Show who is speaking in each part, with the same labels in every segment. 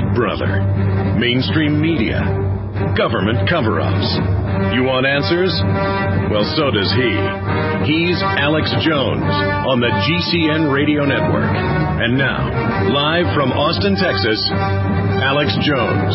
Speaker 1: Big Brother, mainstream media, government cover-ups. You want answers? Well, so does he. He's Alex Jones on the GCN Radio Network. And now, live from Austin, Texas, Alex Jones.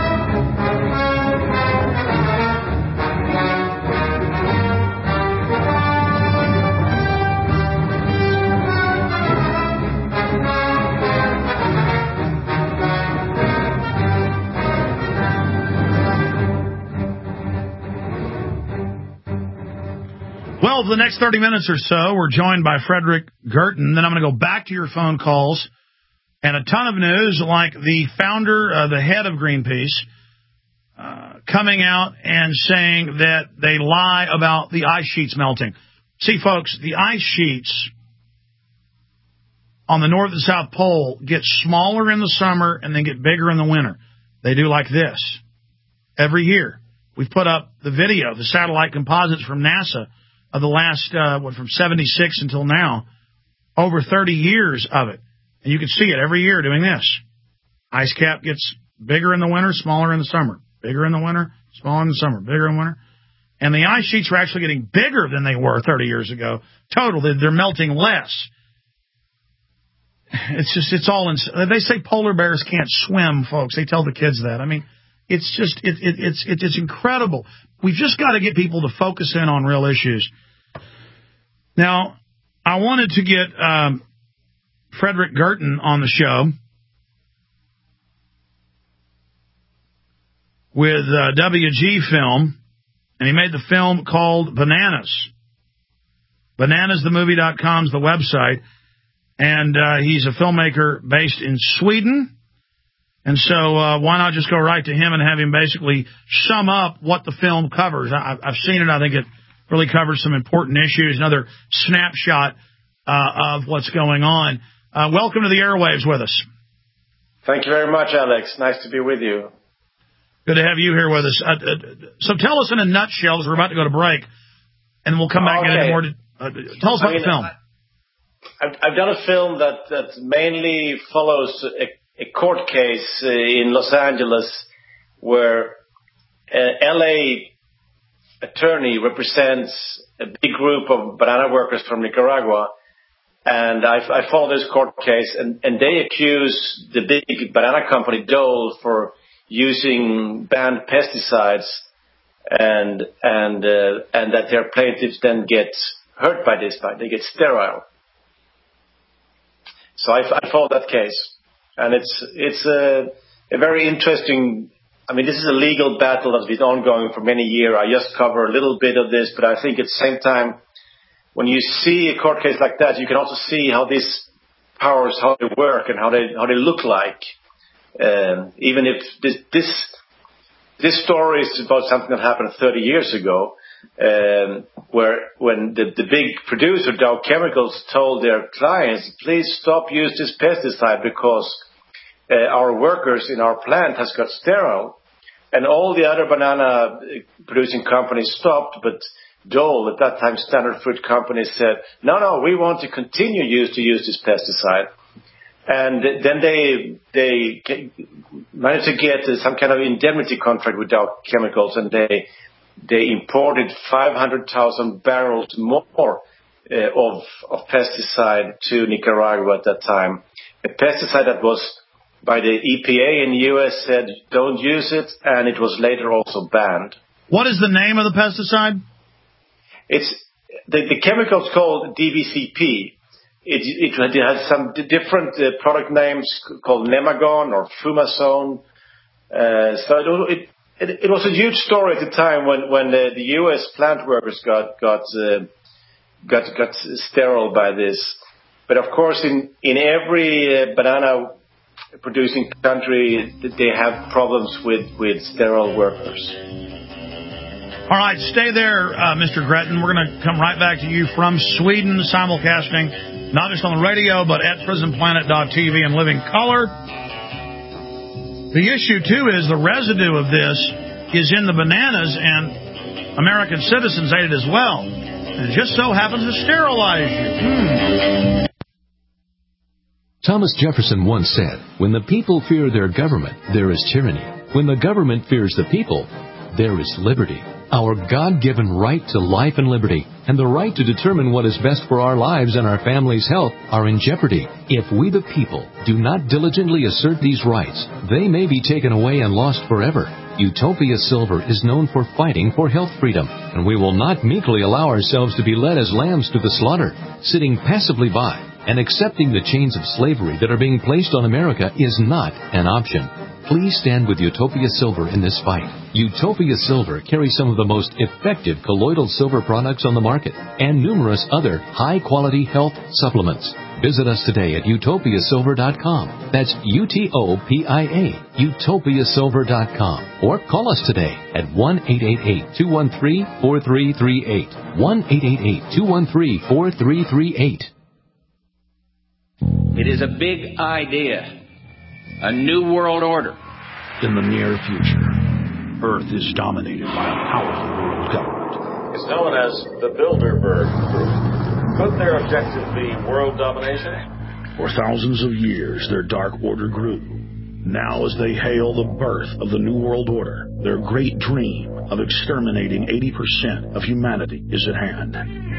Speaker 2: Well, for the next 30 minutes or so, we're joined by Frederick Gertten. Then I'm going to go back to your phone calls and a ton of news, like the founder, the head of Greenpeace, coming out and saying that they lie about the ice sheets melting. See, folks, the ice sheets on the North and South Pole get smaller in the summer and then get bigger in the winter. They do like this every year. We've put up the video, the satellite composites from NASA, of the last, from 76 until now, over 30 years of it. And you can see it every year doing this. Ice cap gets bigger in the winter, smaller in the summer. Bigger in the winter, smaller in the summer. Bigger in the winter. And the ice sheets are actually getting bigger than they were 30 years ago. Total, they're melting less. It's all, they say polar bears can't swim, folks. They tell the kids that. I mean, it's just, it's incredible. We've just got to get people to focus in on real issues. Now, I wanted to get Frederick Gertten on the show with WG Film, and he made the film called Bananas. BananasTheMovie.com is the website, and he's a filmmaker based in Sweden. And so why not just go right to him and have him basically sum up what the film covers. I've seen it. I think it really covers some important issues, another snapshot of what's going on. Welcome to the airwaves with us.
Speaker 3: Thank you very much, Alex. Nice to be with you.
Speaker 2: Good to have you here with us. So tell us in a nutshell, as we're about to go to break, and we'll come back and get into more. Tell us about the film.
Speaker 3: I've done a film that mainly follows a court case in Los Angeles where an L.A. attorney represents a big group of banana workers from Nicaragua. And I follow this court case, and they accuse the big banana company Dole for using banned pesticides, and that their plaintiffs then get hurt by this, they get sterile. So I follow that case. And it's a very interesting. I mean, this is a legal battle that's been ongoing for many years. I just cover a little bit of this, but I think at the same time, when you see a court case like that, you can also see how these powers, how they work, and how they look like. Even if this story is about something that happened 30 years ago, where when the big producer Dow Chemicals told their clients, please stop using this pesticide because our workers in our plant has got sterile, and all the other banana producing companies stopped, but Dole, at that time Standard Fruit Company, said, no, we want to continue to use this pesticide. And then they managed to get some kind of indemnity contract with Dow Chemicals, and they imported 500,000 barrels more of pesticide to Nicaragua at that time. A pesticide that was by the EPA in the U.S. said don't use it, and it was later also banned.
Speaker 2: What is the name of the pesticide?
Speaker 3: It's the chemical's called DBCP. It has some different product names called Nemagon or Fumazone. So it was a huge story at the time when the U.S. plant workers got sterile by this. But of course, in every banana producing country, they have problems with sterile workers.
Speaker 2: All right, stay there, Mr. Gertten. We're going to come right back to you from Sweden, simulcasting, not just on the radio, but at prisonplanet.tv and living color. The issue, too, is the residue of this is in the bananas, and American citizens ate it as well. And it just so happens to sterilize you.
Speaker 4: Thomas Jefferson once said, "When the people fear their government, there is tyranny. When the government fears the people, there is liberty." Our God-given right to life and liberty and the right to determine what is best for our lives and our family's health are in jeopardy. If we the people do not diligently assert these rights, they may be taken away and lost forever. Utopia Silver is known for fighting for health freedom, and we will not meekly allow ourselves to be led as lambs to the slaughter. Sitting passively by and accepting the chains of slavery that are being placed on America is not an option. Please stand with Utopia Silver in this fight. Utopia Silver carries some of the most effective colloidal silver products on the market and numerous other high-quality health supplements. Visit us today at utopiasilver.com. That's UTOPIA, utopiasilver.com. Or call us today at 1-888-213-4338. 1-888-213-4338.
Speaker 5: It is a big idea. A new world order.
Speaker 6: In the near future, Earth is dominated by a powerful world government.
Speaker 7: It's known as the Bilderberg Group. Could their objective be world domination?
Speaker 6: For thousands of years, their dark order grew. Now, as they hail the birth of the New World Order, their great dream of exterminating 80% of humanity is at hand.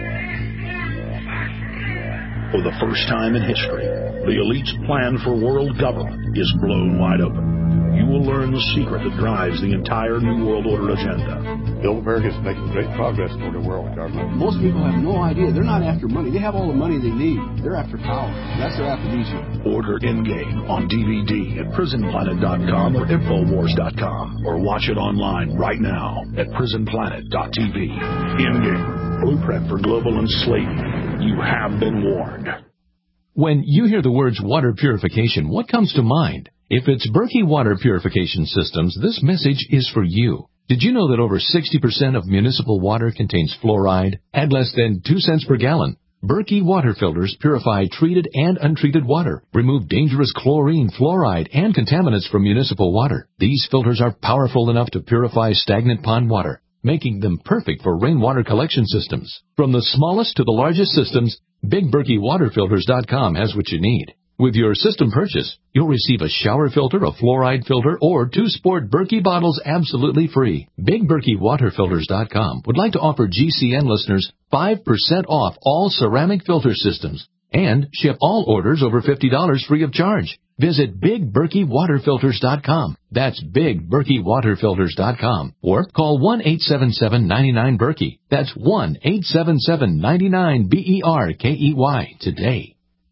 Speaker 6: For the first time in history, the elite's plan for world government is blown wide open. You will learn the secret that drives the entire New World Order agenda.
Speaker 8: Bilderberg is making great progress toward a world government.
Speaker 9: Most people have no idea. They're not after money. They have all the money they need. They're after power. That's their aphrodisiac.
Speaker 6: Order Endgame on DVD at prisonplanet.com or Infowars.com, or watch it online right now at prisonplanet.tv. Endgame, blueprint for global enslavement. You have been warned.
Speaker 4: When you hear the words water purification, what comes to mind? If it's Berkey Water Purification Systems, this message is for you. Did you know that over 60% of municipal water contains fluoride at less than 2 cents per gallon? Berkey water filters purify treated and untreated water, remove dangerous chlorine, fluoride, and contaminants from municipal water. These filters are powerful enough to purify stagnant pond water, making them perfect for rainwater collection systems. From the smallest to the largest systems, BigBerkeyWaterFilters.com has what you need. With your system purchase, you'll receive a shower filter, a fluoride filter, or 2 sport Berkey bottles absolutely free. BigBerkeyWaterFilters.com would like to offer GCN listeners 5% off all ceramic filter systems and ship all orders over $50 free of charge. Visit BigBerkeyWaterFilters.com. That's BigBerkeyWaterFilters.com. Or call 1-877-99-BERKEY. That's 1-877-99-BERKEY today.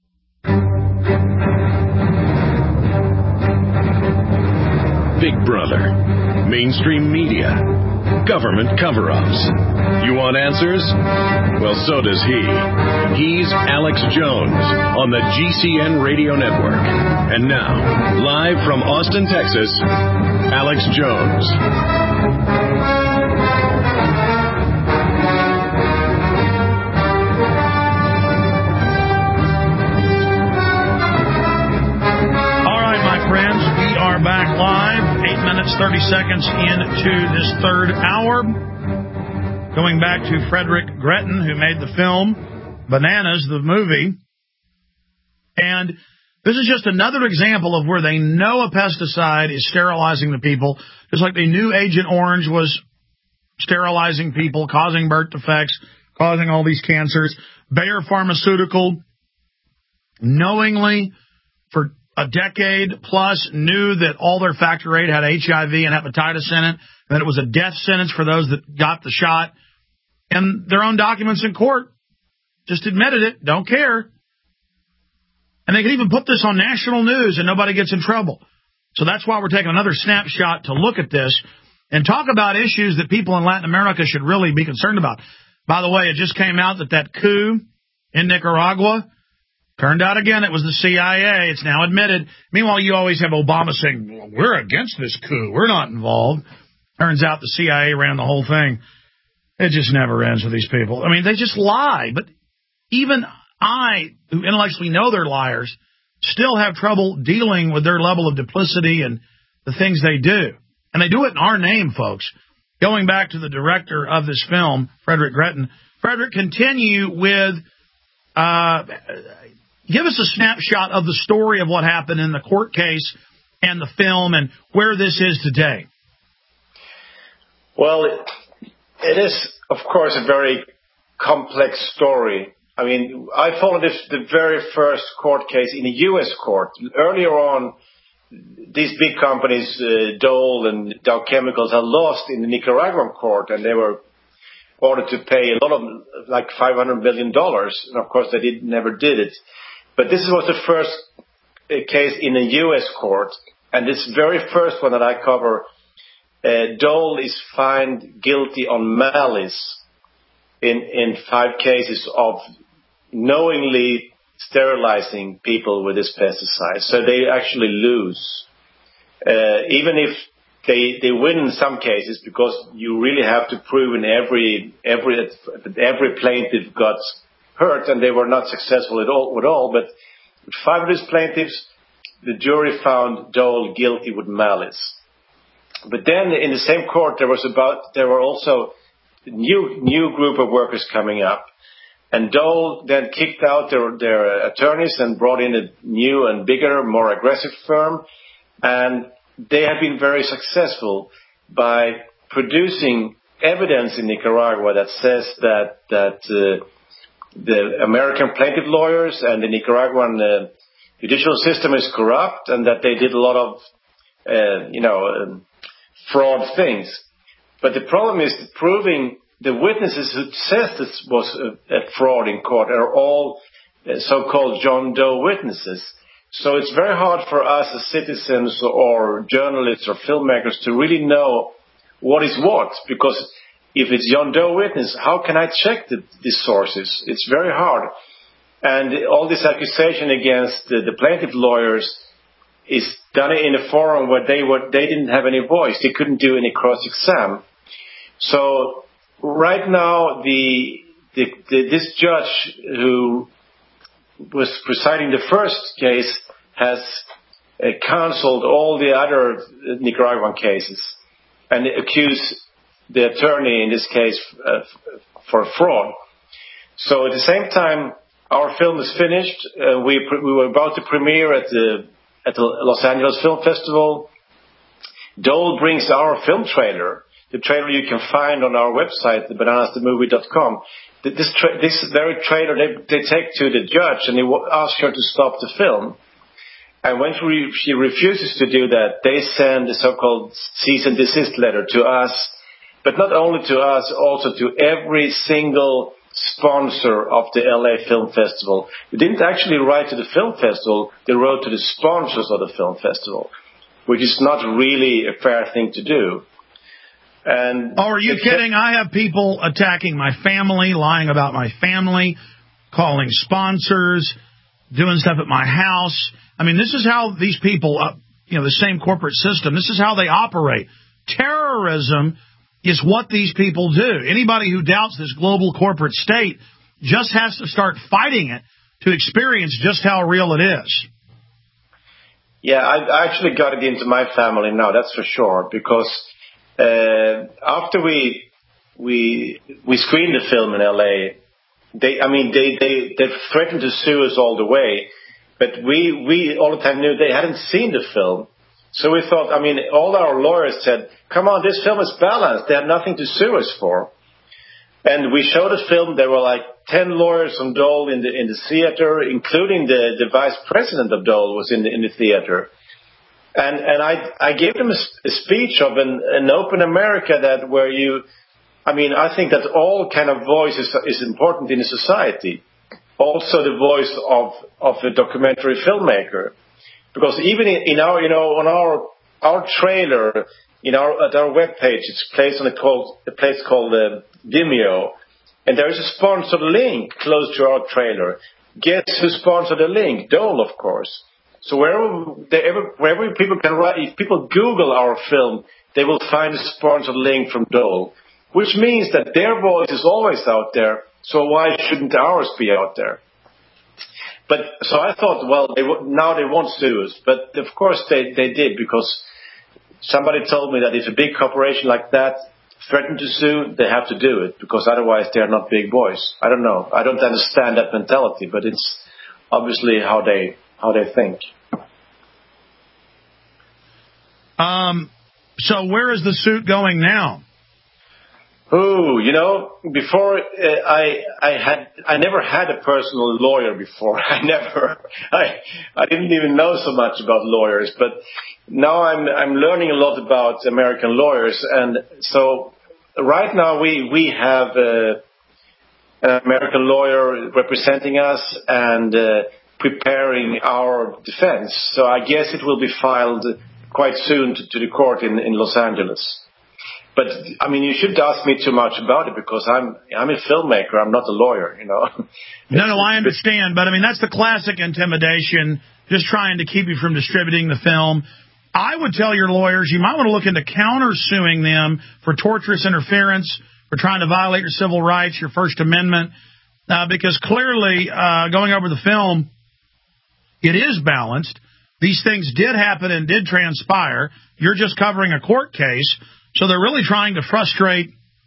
Speaker 1: Big Brother, mainstream media, government cover-ups. You want answers? Well, so does he. He's Alex Jones on the GCN Radio Network. And now, live from Austin, Texas, Alex Jones.
Speaker 2: Back live, 8 minutes, 30 seconds into this third hour. Going back to Frederick Gretton, who made the film Bananas, the movie. And this is just another example of where they know a pesticide is sterilizing the people, just like they knew Agent Orange was sterilizing people, causing birth defects, causing all these cancers. Bayer Pharmaceutical, knowingly, for a decade plus, knew that all their Factor 8 had HIV and hepatitis in it, and that it was a death sentence for those that got the shot. And their own documents in court just admitted it, don't care. And they can even put this on national news and nobody gets in trouble. So that's why we're taking another snapshot to look at this and talk about issues that people in Latin America should really be concerned about. By the way, it just came out that coup in Nicaragua, turned out again it was the CIA. It's now admitted. Meanwhile, you always have Obama saying, well, we're against this coup. We're not involved. Turns out the CIA ran the whole thing. It just never ends with these people. I mean, they just lie. But even I, who intellectually know they're liars, still have trouble dealing with their level of duplicity and the things they do. And they do it in our name, folks. Going back to the director of this film, Frederick Gretton. Frederick, continue with Give us a snapshot of the story of what happened in the court case and the film and where this is today.
Speaker 3: Well, it is, of course, a very complex story. I mean, I followed the very first court case in a U.S. court. Earlier on, these big companies, Dole and Dow Chemicals, had lost in the Nicaraguan court, and they were ordered to pay a lot of, like $500 million. And of course, they never did it. But this was the first case in a U.S. court, and this very first one that I cover, Dole is found guilty on malice in 5 cases of knowingly sterilizing people with this pesticide. So they actually lose. Even if they win in some cases, because you really have to prove in every plaintiff got hurt, and they were not successful at all. But with 5 of these plaintiffs, the jury found Dole guilty with malice. But then in the same court, there were also a new group of workers coming up. And Dole then kicked out their attorneys and brought in a new and bigger, more aggressive firm. And they have been very successful by producing evidence in Nicaragua that says that the American plaintiff lawyers and the Nicaraguan judicial system is corrupt, and that they did a lot of, fraud things. But the problem is proving the witnesses who says this was a fraud in court are all so-called John Doe witnesses. So it's very hard for us as citizens or journalists or filmmakers to really know what is what, because if it's John Doe witness, how can I check these sources? It's very hard. And all this accusation against the plaintiff lawyers is done in a forum where they didn't have any voice. They couldn't do any cross-exam. So right now, this judge who was presiding the first case has canceled all the other Nicaraguan cases and accused the attorney in this case for fraud. So at the same time, our film is finished. We were about to premiere at the Los Angeles Film Festival. Dole brings our film trailer. The trailer you can find on our website, bananasthemovie.com. This very trailer they take to the judge, and they ask her to stop the film. And when she refuses to do that, they send a so-called cease and desist letter to us, but not only to us, also to every single sponsor of the LA Film Festival. They didn't actually write to the film festival, they wrote to the sponsors of the film festival, which is not really a fair thing to do. And
Speaker 2: are you kidding? I have people attacking my family, lying about my family, calling sponsors, doing stuff at my house. I mean, this is how these people, the same corporate system, this is how they operate. Terrorism is what these people do. Anybody who doubts this global corporate state just has to start fighting it to experience just how real it is.
Speaker 3: Yeah, I actually got it into my family now, that's for sure, because after we screened the film in LA, they threatened to sue us all the way, but we all the time knew they hadn't seen the film. So we thought, all our lawyers said, come on, this film is balanced. They have nothing to sue us for. And we showed the film. There were like 10 lawyers from Dole in the theater, including the vice president of Dole was in the theater. And I gave them a speech of an open America I think that all kind of voice is important in a society. Also the voice of a documentary filmmaker. Because even in our, on our trailer, at our webpage, it's placed on a place called Vimeo, and there is a sponsored link close to our trailer. Guess who sponsored the link? Dole, of course. So wherever people can write, if people Google our film, they will find a sponsored link from Dole, which means that their voice is always out there. So why shouldn't ours be out there? But so I thought, now they won't sue us. But of course they did, because somebody told me that if a big corporation like that threatened to sue, they have to do it, because otherwise they're not big boys. I don't know. I don't understand that mentality, but it's obviously how they think.
Speaker 2: So where is the suit going now?
Speaker 3: Oh, before I never had a personal lawyer before. I didn't even know so much about lawyers, but now I'm learning a lot about American lawyers, and so right now we have an American lawyer representing us and preparing our defense. So I guess it will be filed quite soon to the court in Los Angeles. But I mean, you shouldn't ask me too much about it because I'm a filmmaker. I'm not a lawyer,
Speaker 2: No, I understand. But I mean, that's the classic intimidation, just trying to keep you from distributing the film. I would tell your lawyers you might want to look into countersuing them for torturous interference, for trying to violate your civil rights, your First Amendment, because clearly, going over the film, it is balanced. These things did happen and did transpire. You're just covering a court case. So they're really trying to frustrate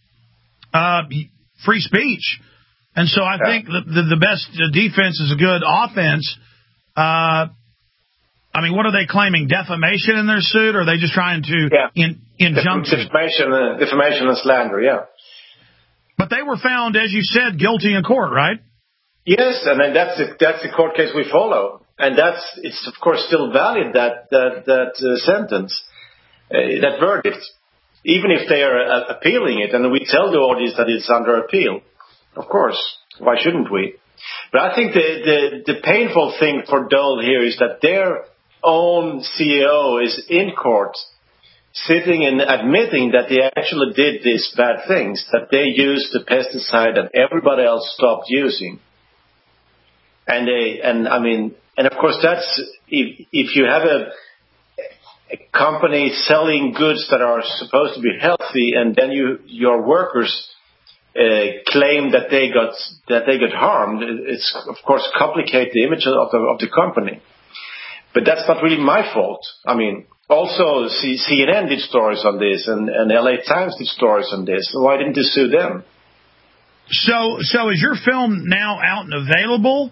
Speaker 2: free speech. And so I think the best defense is a good offense. I mean, what are they claiming? Defamation in their suit? Or are they just trying to injunction?
Speaker 3: Defamation and slander, yeah.
Speaker 2: But they were found, as you said, guilty in court, right?
Speaker 3: Yes, and then that's the court case we follow. And it's of course still valid, that sentence, that verdict. Even if they are appealing it, and we tell the audience that it's under appeal, of course, why shouldn't we? But I think the painful thing for Dole here is that their own CEO is in court, sitting and admitting that they actually did these bad things, that they used the pesticide that everybody else stopped using. And of course that's if you have a company selling goods that are supposed to be healthy, and then your workers claim that they got harmed. It's of course complicate the image of the company, but that's not really my fault. I mean, also CNN did stories on this, and LA Times did stories on this. So why didn't they sue them?
Speaker 2: So is your film now out and available?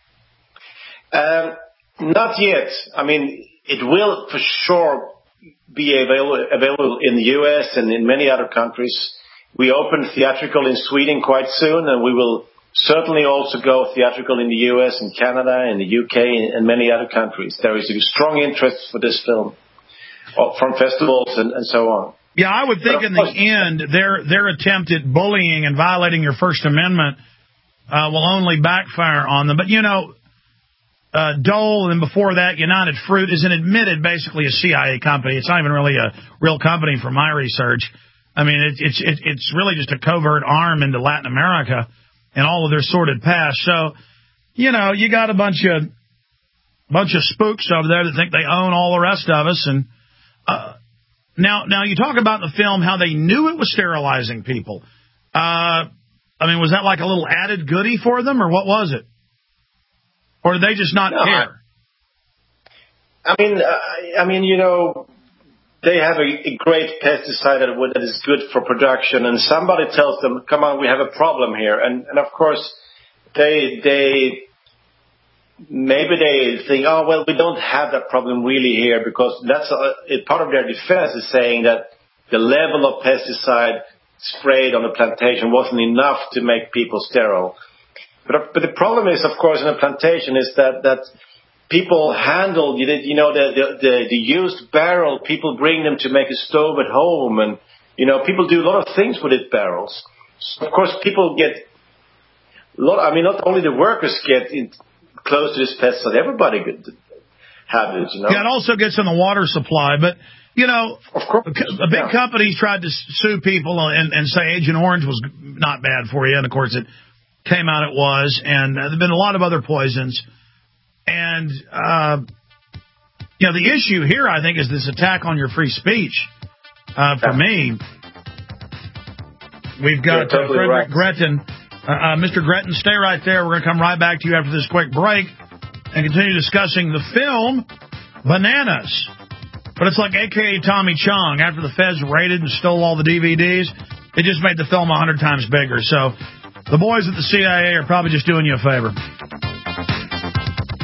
Speaker 3: Not yet. I mean, it will for sure be available in the U.S. and in many other countries. We open theatrical in Sweden quite soon, and we will certainly also go theatrical in the U.S. and Canada and the U.K. and many other countries. There is a strong interest for this film from festivals and so on.
Speaker 2: Yeah, I would think in the end, their attempt at bullying and violating your First Amendment will only backfire on them. But, Dole, and before that, United Fruit is an admitted, basically a CIA company. It's not even really a real company from my research. I mean, it's really just a covert arm into Latin America and all of their sordid past. So, you got a bunch of spooks over there that think they own all the rest of us. And now you talk about in the film how they knew it was sterilizing people. I mean, was that like a little added goodie for them, or what was it? Or did they just not care?
Speaker 3: I mean, they have a great pesticide that is good for production, and somebody tells them, "Come on, we have a problem here," and of course, they think, "Oh well, we don't have that problem really here," because that's part of their defense is saying that the level of pesticide sprayed on the plantation wasn't enough to make people sterile. But the problem is, of course, in a plantation is that people handle, the used barrel, people bring them to make a stove at home, and, people do a lot of things with these barrels. So of course, people get not only the workers get close to this pesticide, everybody have it,
Speaker 2: Yeah, it also gets in the water supply, but,
Speaker 3: of course,
Speaker 2: big companies tried to sue people and say Agent Orange was not bad for you, and of course it came out it was, and there have been a lot of other poisons. And, the issue here, I think, is this attack on your free speech. For me, we've got Frederick Gretton. Mr. Gretton, stay right there. We're going to come right back to you after this quick break and continue discussing the film Bananas. But it's like A.K.A. Tommy Chong. After the feds raided and stole all the DVDs, it just made the film 100 times bigger. So the boys at the CIA are probably just doing you a favor.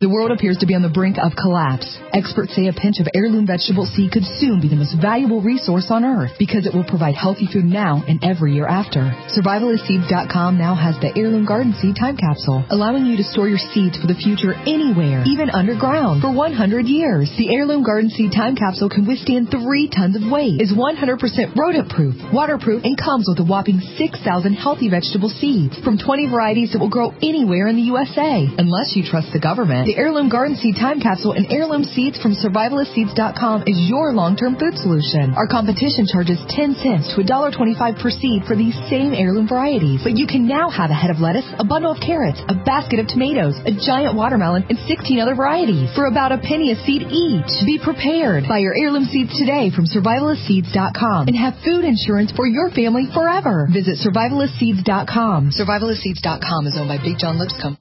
Speaker 10: The world appears to be on the brink of collapse. Experts say a pinch of heirloom vegetable seed could soon be the most valuable resource on Earth because it will provide healthy food now and every year after. Survivalistseeds.com now has the Heirloom Garden Seed Time Capsule, allowing you to store your seeds for the future anywhere, even underground, for 100 years. The Heirloom Garden Seed Time Capsule can withstand 3 tons of weight, is 100% rodent-proof, waterproof, and comes with a whopping 6,000 healthy vegetable seeds from 20 varieties that will grow anywhere in the USA. Unless you trust the government, the Heirloom Garden Seed Time Capsule and heirloom seeds from Survivalistseeds.com is your long-term food solution. Our competition charges 10 cents to $1.25 per seed for these same heirloom varieties. But you can now have a head of lettuce, a bundle of carrots, a basket of tomatoes, a giant watermelon, and 16 other varieties for about a penny a seed each. Be prepared. Buy your heirloom seeds today from Survivalistseeds.com and have food insurance for your family forever. Visit Survivalistseeds.com. Survivalistseeds.com is owned by Big John Lipscomb.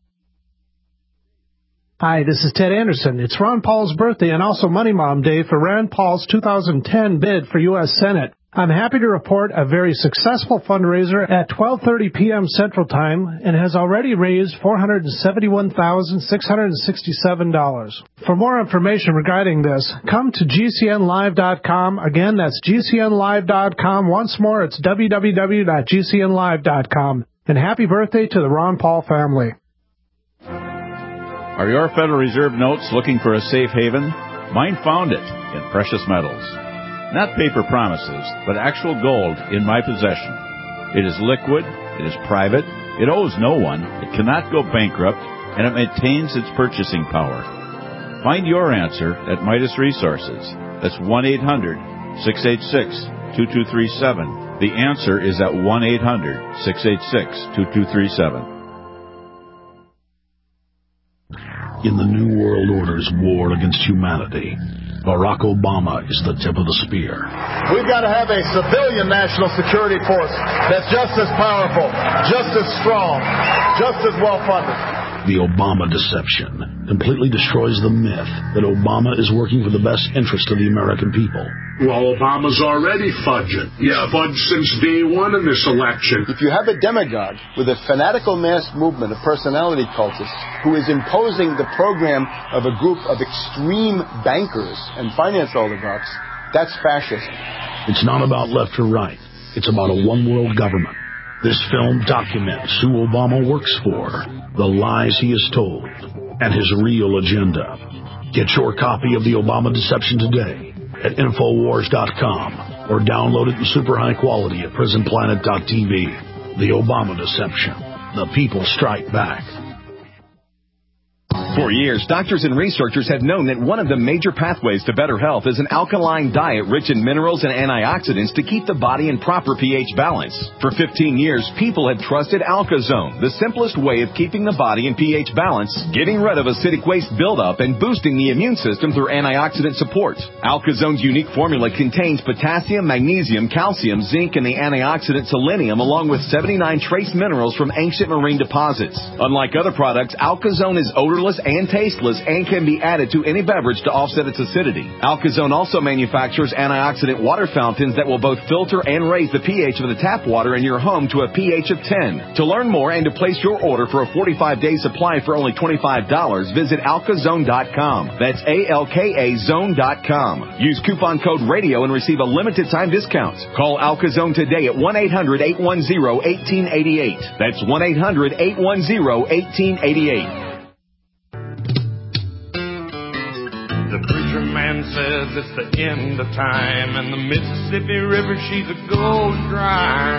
Speaker 11: Hi, this is Ted Anderson. It's Ron Paul's birthday and also Money Mom Day for Rand Paul's 2010 bid for U.S. Senate. I'm happy to report a very successful fundraiser at 12:30 p.m. Central Time and has already raised $471,667. For more information regarding this, come to GCNlive.com. Again, that's GCNlive.com. Once more, it's www.GCNlive.com. And happy birthday to the Ron Paul family.
Speaker 12: Are your Federal Reserve notes looking for a safe haven? Mine found it in precious metals. Not paper promises, but actual gold in my possession. It is liquid, it is private, it owes no one, it cannot go bankrupt, and it maintains its purchasing power. Find your answer at Midas Resources. That's 1-800-686-2237. The answer is at 1-800-686-2237.
Speaker 6: In the New World Order's war against humanity, Barack Obama is the tip of the spear.
Speaker 13: We've got to have a civilian national security force that's just as powerful, just as strong, just as well-funded.
Speaker 6: The Obama deception completely destroys the myth that Obama is working for the best interest of the American people.
Speaker 14: Well, Obama's already fudging. Yeah, fudged since day one in this election.
Speaker 13: If you have a demagogue with a fanatical mass movement of personality cultists who is imposing the program of a group of extreme bankers and finance oligarchs, that's fascism.
Speaker 6: It's not about left or right. It's about a one-world government. This film documents who Obama works for, the lies he has told, and his real agenda. Get your copy of The Obama Deception today at Infowars.com or download it in super high quality at PrisonPlanet.tv. The Obama Deception. The people strike back.
Speaker 15: For years, doctors and researchers have known that one of the major pathways to better health is an alkaline diet rich in minerals and antioxidants to keep the body in proper pH balance. For 15 years, people have trusted AlkaZone, the simplest way of keeping the body in pH balance, getting rid of acidic waste buildup, and boosting the immune system through antioxidant support. AlkaZone's unique formula contains potassium, magnesium, calcium, zinc, and the antioxidant selenium, along with 79 trace minerals from ancient marine deposits. Unlike other products, AlkaZone is odorless and tasteless and can be added to any beverage to offset its acidity. AlkaZone also manufactures antioxidant water fountains that will both filter and raise the pH of the tap water in your home to a pH of 10. To learn more and to place your order for a 45-day supply for only $25, visit AlkaZone.com. That's ALKA Zone.com. Use coupon code RADIO and receive a limited time discount. Call AlkaZone today at 1-800-810-1888. That's 1-800-810-1888.
Speaker 16: The preacher man says it's the end of time, and the Mississippi River, she's a gold dry.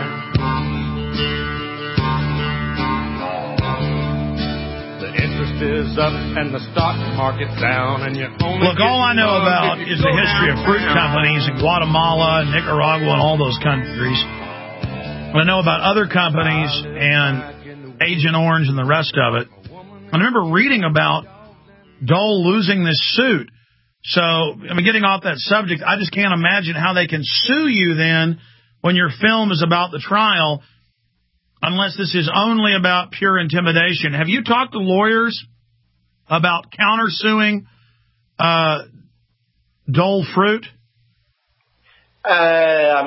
Speaker 16: The interest is up and the stock market's down, and you only
Speaker 2: look. All I know about is the history of fruit companies in Guatemala, Nicaragua, and all those countries. I know about other companies and Agent Orange and the rest of it. I remember reading about Dole losing this suit. So, I mean, getting off that subject, I just can't imagine how they can sue you then when your film is about the trial, unless this is only about pure intimidation. Have you talked to lawyers about countersuing Dole Fruit?
Speaker 3: I mean,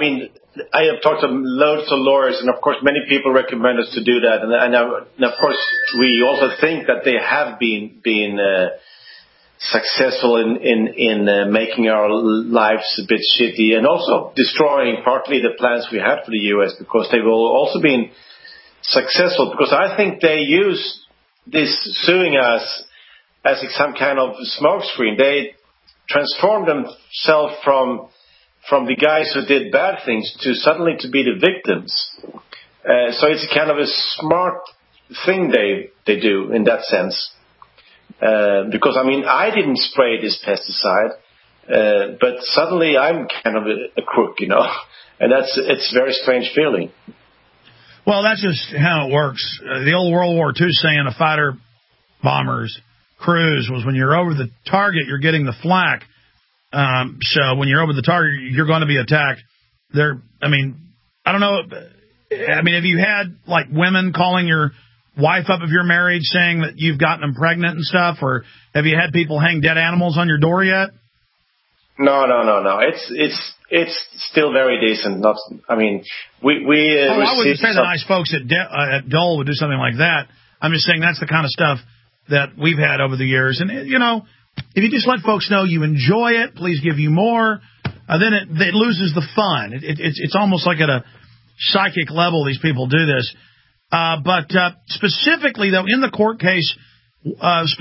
Speaker 3: I have talked to loads of lawyers, and of course, many people recommend us to do that. And of course, we also think that they have been successful in making our lives a bit shitty, and also destroying partly the plans we had for the U.S. because they've also been successful. Because I think they use this suing us as some kind of smokescreen. They transformed themselves from the guys who did bad things to suddenly to be the victims. So it's kind of a smart thing they do in that sense. Because, I mean, I didn't spray this pesticide, but suddenly I'm kind of a crook, you know. And it's a very strange feeling.
Speaker 2: Well, that's just how it works. The old World War II saying a fighter bomber's cruise was when you're over the target, you're getting the flak. So when you're over the target, you're going to be attacked. I don't know. I mean, have you had like women calling your wife up if you're married saying that you've gotten them pregnant and stuff, or have you had people hang dead animals on your door yet?
Speaker 3: No. It's still very decent. I wouldn't say
Speaker 2: the nice folks at Dole would do something like that. I'm just saying that's the kind of stuff that we've had over the years. And, you know, if you just let folks know you enjoy it, please give you more, then it loses the fun. It's almost like at a psychic level these people do this. But specifically, though, in the court case, they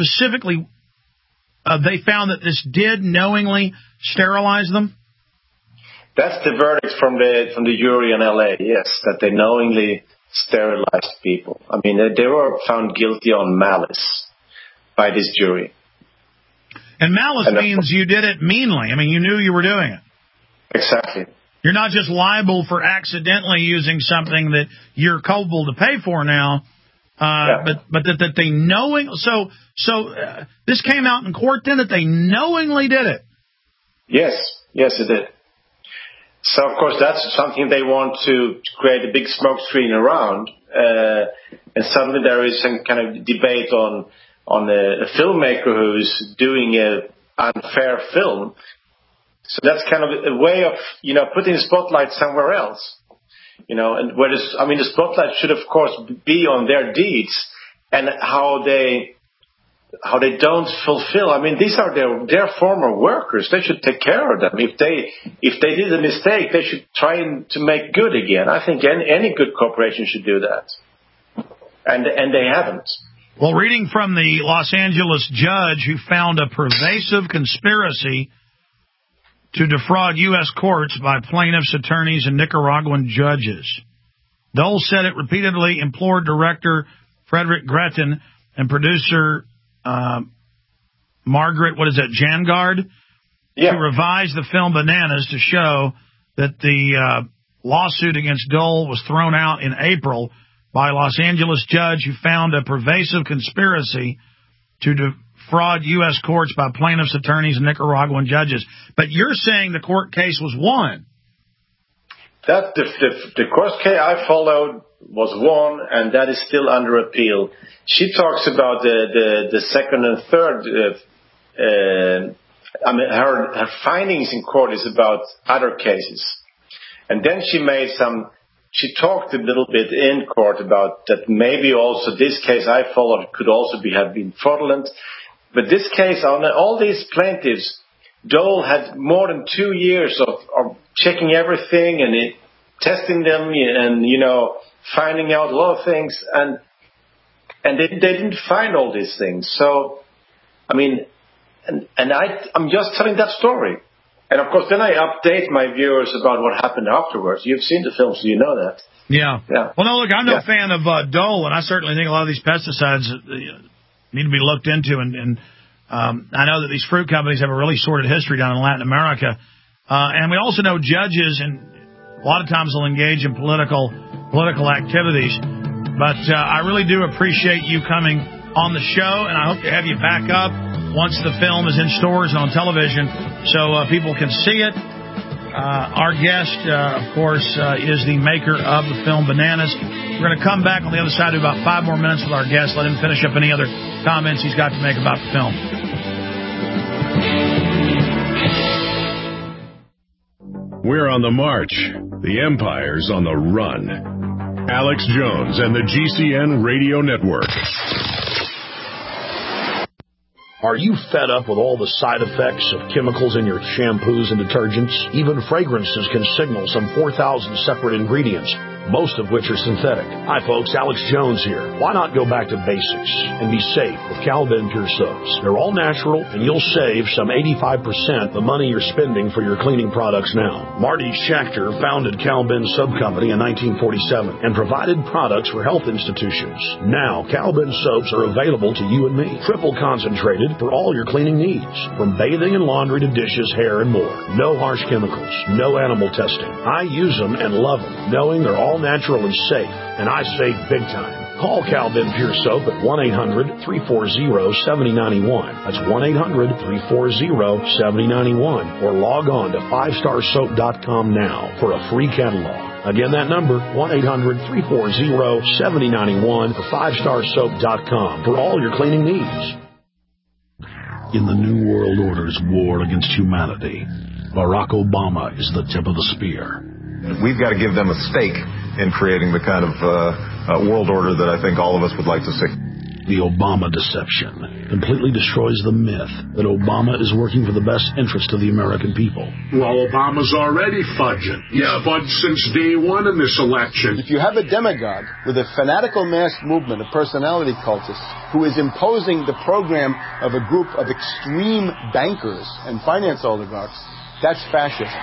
Speaker 2: found that this did knowingly sterilize them?
Speaker 3: That's the verdict from the jury in L.A., yes, that they knowingly sterilized people. I mean, they were found guilty on malice by this jury.
Speaker 2: And malice means you did it meanly. I mean, you knew you were doing it.
Speaker 3: Exactly.
Speaker 2: You're not just liable for accidentally using something that you're culpable to pay for now, but that they knowing. So this came out in court then that they knowingly did it.
Speaker 3: Yes, it did. So of course that's something they want to create a big smoke screen around, and suddenly there is some kind of debate on a filmmaker who's doing an unfair film. So that's kind of a way of, you know, putting the spotlight somewhere else, you know, and the spotlight should of course be on their deeds and how they don't fulfill. I mean, these are their former workers. They should take care of them. If they did a mistake, they should try to make good again. I think any good corporation should do that. And they haven't.
Speaker 2: Well, reading from the Los Angeles judge who found a pervasive conspiracy to defraud U.S. courts by plaintiffs' attorneys and Nicaraguan judges. Dole said it repeatedly implored director Frederick Gretton and producer Margaret, Jangard, to revise the film Bananas to show that the lawsuit against Dole was thrown out in April by a Los Angeles judge who found a pervasive conspiracy to defraud U.S. courts by plaintiffs' attorneys and Nicaraguan judges. But you're saying the court case was won.
Speaker 3: That the court case I followed was won, and that is still under appeal. She talks about the second and third. Her findings in court is about other cases, and then she talked a little bit in court about that maybe also this case I followed could also have been fraudulent. But this case, on all these plaintiffs, Dole had more than 2 years of checking everything and testing them and, you know, finding out a lot of things. And they didn't find all these things. So, I mean, I'm just telling that story. And, of course, then I update my viewers about what happened afterwards. You've seen the film, so you know that.
Speaker 2: Yeah. Well, no, look, I'm no fan of Dole, and I certainly think a lot of these pesticides need to be looked into. And I know that these fruit companies have a really sordid history down in Latin America. And we also know judges, and a lot of times will engage in political activities. But I really do appreciate you coming on the show, and I hope to have you back up once the film is in stores and on television so people can see it. Our guest, of course, is the maker of the film Bananas. We're going to come back on the other side to about 5 more minutes with our guest. Let him finish up any other comments he's got to make about the film.
Speaker 1: We're on the march. The empire's on the run. Alex Jones and the GCN Radio Network.
Speaker 6: Are you fed up with all the side effects of chemicals in your shampoos and detergents? Even fragrances can signal some 4,000 separate ingredients, most of which are synthetic. Hi folks, Alex Jones here. Why not go back to basics and be safe with Cal-Ben Pure Soaps? They're all natural and you'll save some 85% the money you're spending for your cleaning products now. Marty Schechter founded Cal-Ben Soap Company in 1947 and provided products for health institutions. Now, Cal-Ben soaps are available to you and me. Triple concentrated for all your cleaning needs, from bathing and laundry to dishes, hair, and more. No harsh chemicals, no animal testing. I use them and love them, knowing they're all natural and safe, and I save big time. Call Cal-Ben Pure Soap at 1-800-340-7091. That's 1-800-340-7091. Or log on to 5starsoap.com now for a free catalog. Again, that number, 1-800-340-7091 or 5starsoap.com for all your cleaning needs. In the New World Order's war against humanity, Barack Obama is the tip of the spear.
Speaker 17: We've got to give them a stake in creating the kind of world order that I think all of us would like to see.
Speaker 6: The Obama deception completely destroys the myth that Obama is working for the best interest of the American people.
Speaker 14: Well, Obama's already fudging. Yeah, fudged since day one in this election.
Speaker 13: If you have a demagogue with a fanatical mass movement of personality cultists who is imposing the program of a group of extreme bankers and finance oligarchs, that's fascism.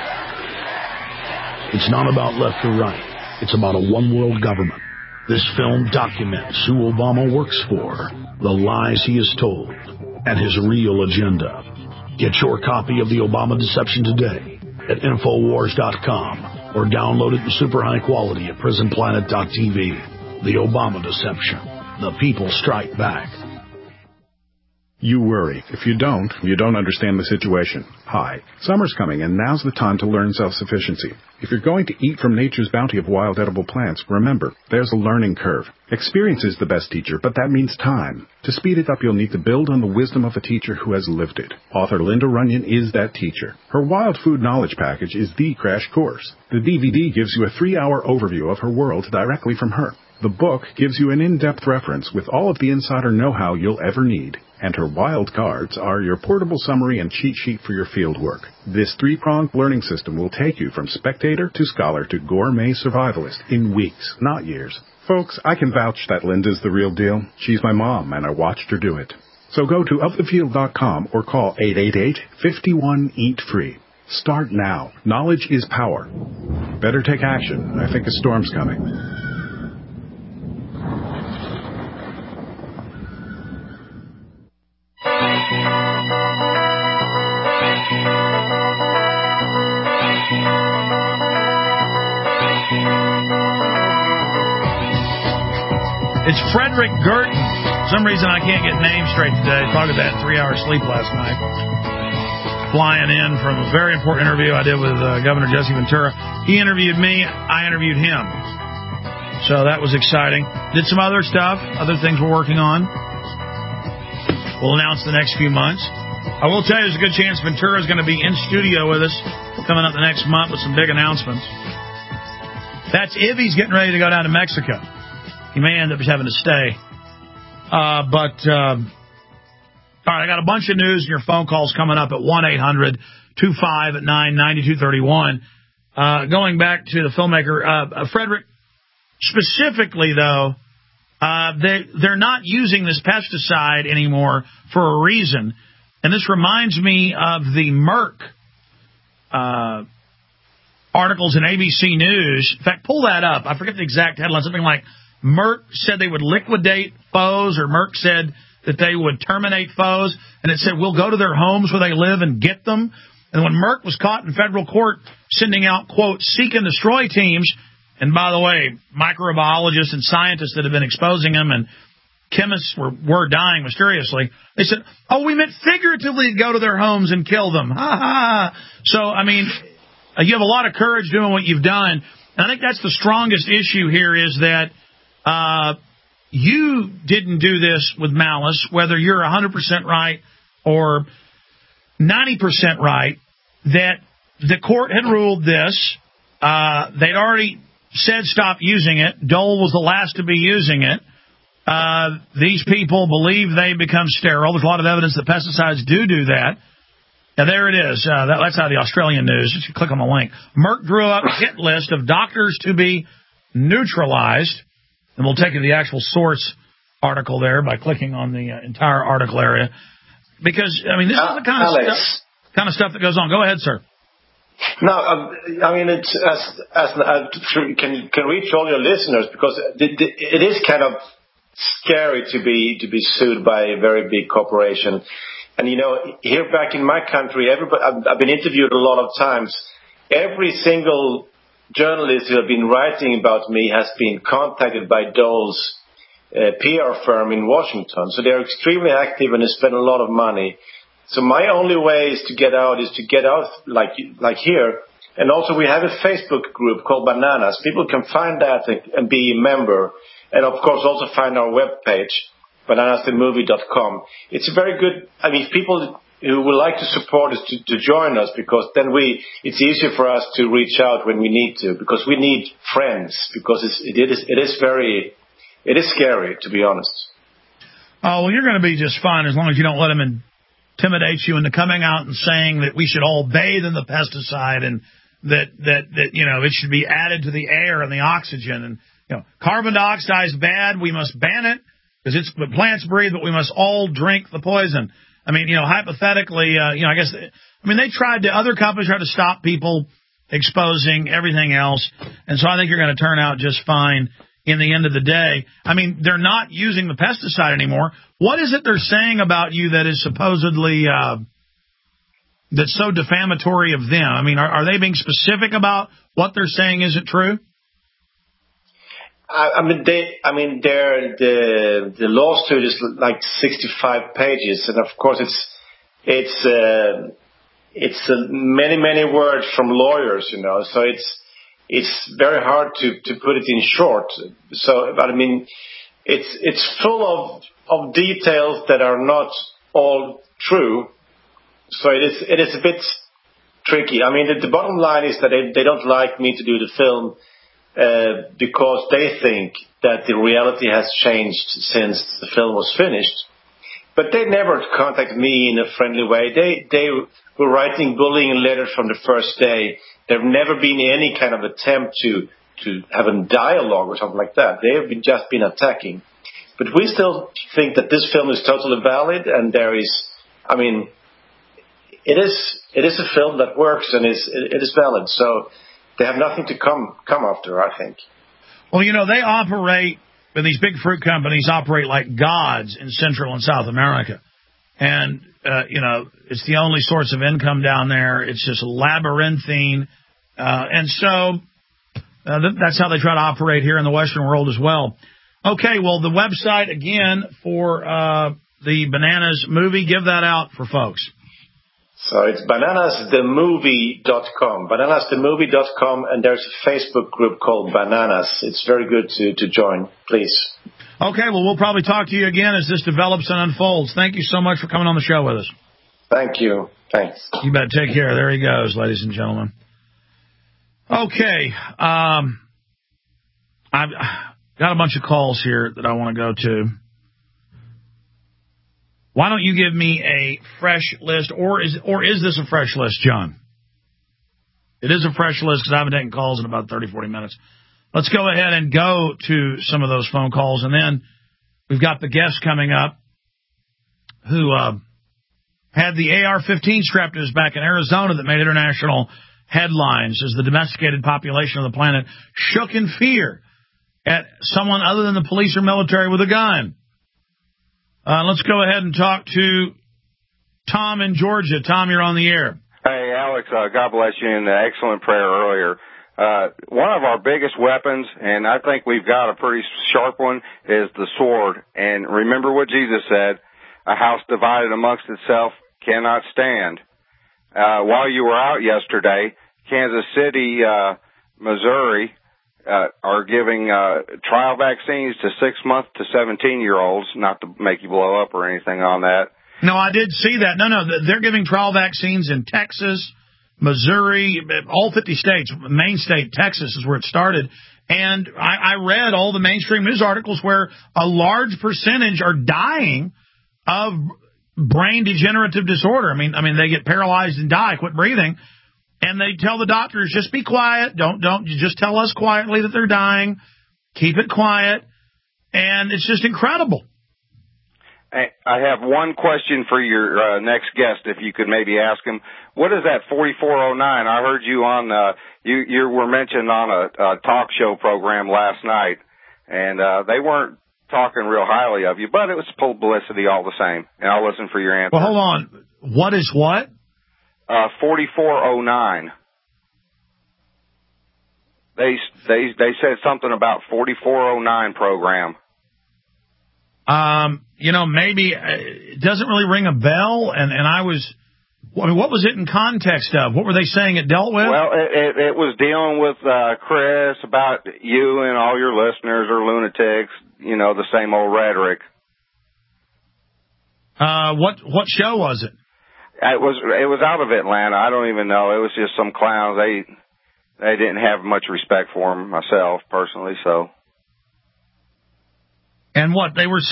Speaker 6: It's not about left or right. It's about a one-world government. This film documents who Obama works for, the lies he has told, and his real agenda. Get your copy of The Obama Deception today at Infowars.com or download it in super high quality at PrisonPlanet.tv. The Obama Deception. The people strike back.
Speaker 18: You worry. If you don't understand the situation. Hi, summer's coming, and now's the time to learn self-sufficiency. If you're going to eat from nature's bounty of wild edible plants, remember, there's a learning curve. Experience is the best teacher, but that means time. To speed it up, you'll need to build on the wisdom of a teacher who has lived it. Author Linda Runyon is that teacher. Her Wild Food Knowledge Package is the crash course. The DVD gives you a 3-hour overview of her world directly from her. The book gives you an in-depth reference with all of the insider know-how you'll ever need. And her wild cards are your portable summary and cheat sheet for your field work. This 3-pronged learning system will take you from spectator to scholar to gourmet survivalist in weeks, not years. Folks, I can vouch that Linda's the real deal. She's my mom, and I watched her do it. So go to ofthefield.com or call 888-51-EAT-FREE. Start now. Knowledge is power. Better take action. I think a storm's coming.
Speaker 2: It's Frederick Gertten. For some reason I can't get names straight today. Talked about that 3 hours sleep last night. Flying in from a very important interview I did with Governor Jesse Ventura. He interviewed me. I interviewed him. So that was exciting. Did some other stuff, other things we're working on. We'll announce the next few months. I will tell you there's a good chance Ventura is going to be in studio with us coming up the next month with some big announcements. That's if he's getting ready to go down to Mexico. He may end up having to stay. All right, I got a bunch of news and your phone calls coming up at 1-800-259-9231. Going back to the filmmaker, Frederick, specifically, though, they're not using this pesticide anymore for a reason. And this reminds me of the Merck articles in ABC News. In fact, pull that up. I forget the exact headline. Something like, Merck said they would liquidate foes, or Merck said that they would terminate foes, and it said we'll go to their homes where they live and get them. And when Merck was caught in federal court sending out, quote, seek and destroy teams, and by the way, microbiologists and scientists that have been exposing them and chemists were dying mysteriously, they said, oh, we meant figuratively to go to their homes and kill them. Ha ha. So, I mean, you have a lot of courage doing what you've done. And I think that's the strongest issue here is that you didn't do this with malice, whether you're 100% right or 90% right, that the court had ruled this. They'd already said stop using it. Dole was the last to be using it. These people believe they become sterile. There's a lot of evidence that pesticides do that. Now, there it is. That's out of the Australian news. Just click on the link. Merck drew up a hit list of doctors to be neutralized. And we'll take you to the actual source article there by clicking on the entire article area. Because, I mean, this is the kind of stuff that goes on. Go ahead, sir.
Speaker 3: No, I mean, it's can reach all your listeners, because it is kind of scary to be sued by a very big corporation. And, you know, here back in my country, I've been interviewed a lot of times. Every single journalist who have been writing about me has been contacted by Dole's PR firm in Washington. So they're extremely active and they spend a lot of money. So my only way is to get out like here. And also we have a Facebook group called Bananas. People can find that and be a member. And, of course, also find our webpage, bananasthemovie.com. It's a very good, I mean, people who would like to support us to join us, because then it's easier for us to reach out when we need to, because we need friends, because it is scary, to be honest.
Speaker 2: Oh, well, you're going to be just fine as long as you don't let them intimidate you into coming out and saying that we should all bathe in the pesticide and that you know, it should be added to the air and the oxygen. And, you know, carbon dioxide is bad. We must ban it because it's what plants breathe, but we must all drink the poison. I mean, you know, hypothetically, you know, other companies tried to stop people exposing everything else. And so I think you're going to turn out just fine in the end of the day. I mean, they're not using the pesticide anymore. What is it they're saying about you that is supposedly that's so defamatory of them? I mean, are they being specific about what they're saying isn't true? The lawsuit is like 65 pages, and of course it's many words from lawyers, you know. So it's very hard to put it in short. So, but I mean, it's full of details that are not all true. So it is a bit tricky. I mean, the bottom line is that they don't like me to do the film because they think that the reality has changed since the film was finished. But they never contacted me in a friendly way. They were writing bullying letters from the first day. There have never been any kind of attempt to have a dialogue or something like that. They have just been attacking. But we still think that this film is totally valid, and there is, I mean, it is a film that works and it is valid. So they have nothing to come after, I think. Well, you know, they operate, and these big fruit companies operate like gods in Central and South America. And, you know, it's the only source of income down there. It's just labyrinthine. And so that's how they try to operate here in the Western world as well. Okay, well, the website, again, for the Bananas movie, give that out for folks.
Speaker 3: So it's bananasthemovie.com, bananasthemovie.com, and there's a Facebook group called Bananas. It's very good to join, please.
Speaker 2: Okay, well, we'll probably talk to you again as this develops and unfolds. Thank you so much for coming on the show with us.
Speaker 3: Thank you. Thanks.
Speaker 2: You bet. Take care. There he goes, ladies and gentlemen. Okay. I've got a bunch of calls here that I want to go to. Why don't you give me a fresh list, or is this a fresh list, John? It is a fresh list because I haven't taken calls in about 30, 40 minutes. Let's go ahead and go to some of those phone calls, and then we've got the guest coming up who had the AR-15 strapped to his back in Arizona that made international headlines as the domesticated population of the planet shook in fear at someone other than the police or military with a gun. Let's go ahead and talk to Tom in Georgia. Tom, you're on the air.
Speaker 19: Hey, Alex, God bless you, and excellent prayer earlier. One of our biggest weapons, and I think we've got a pretty sharp one, is the sword. And remember what Jesus said, a house divided amongst itself cannot stand. While you were out yesterday, Kansas City, Missouri, are giving trial vaccines to 6-month to 17-year-olds, not to make you blow up or anything on that.
Speaker 2: No, I did see that. No, they're giving trial vaccines in Texas, Missouri, all 50 states, main state, Texas is where it started. And I read all the mainstream news articles where a large percentage are dying of brain degenerative disorder. I mean, they get paralyzed and die, quit breathing. And they tell the doctors, just be quiet. Don't just tell us quietly that they're dying. Keep it quiet. And it's just incredible.
Speaker 19: I have one question for your next guest, if you could maybe ask him. What is that 4409? I heard you on, you were mentioned on a talk show program last night, and they weren't talking real highly of you, but it was publicity all the same, and I'll listen for your answer.
Speaker 2: Well, hold on. What is what?
Speaker 19: 4409. They said something about 4409 program.
Speaker 2: Maybe it doesn't really ring a bell. And what was it in context of? What were they saying it dealt with?
Speaker 19: Well, it was dealing with, Chris, about you and all your listeners are lunatics, the same old rhetoric.
Speaker 2: What show was it?
Speaker 19: It was out of Atlanta. I don't even know. It was just some clowns. They didn't have much respect for him, myself, personally, so. And
Speaker 2: what they were,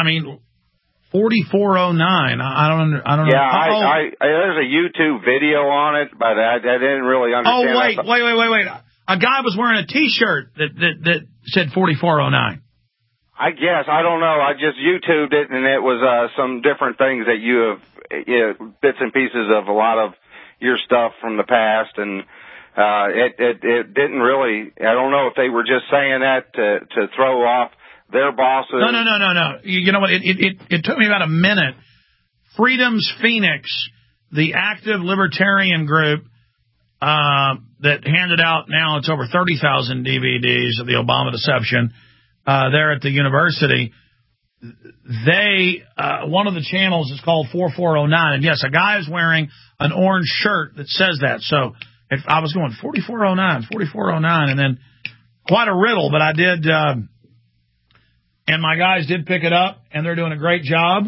Speaker 2: 4409. I don't know.
Speaker 19: Yeah, there's a YouTube video on it, but I didn't really understand.
Speaker 2: Oh, wait. A guy was wearing a T-shirt that said 4409.
Speaker 19: I guess. I don't know. I just YouTubed it, and it was some different things that you have, bits and pieces of a lot of your stuff from the past, and it didn't really, I don't know if they were just saying that to throw off their bosses.
Speaker 2: No. You know what? It took me about a minute. Freedom's Phoenix, the active libertarian group that handed out, now it's over 30,000 DVDs of the Obama deception there at the university. They, one of the channels is called 4409. And yes, a guy is wearing an orange shirt that says that. So if I was going 4409, and then quite a riddle, but I did, and my guys did pick it up, and they're doing a great job.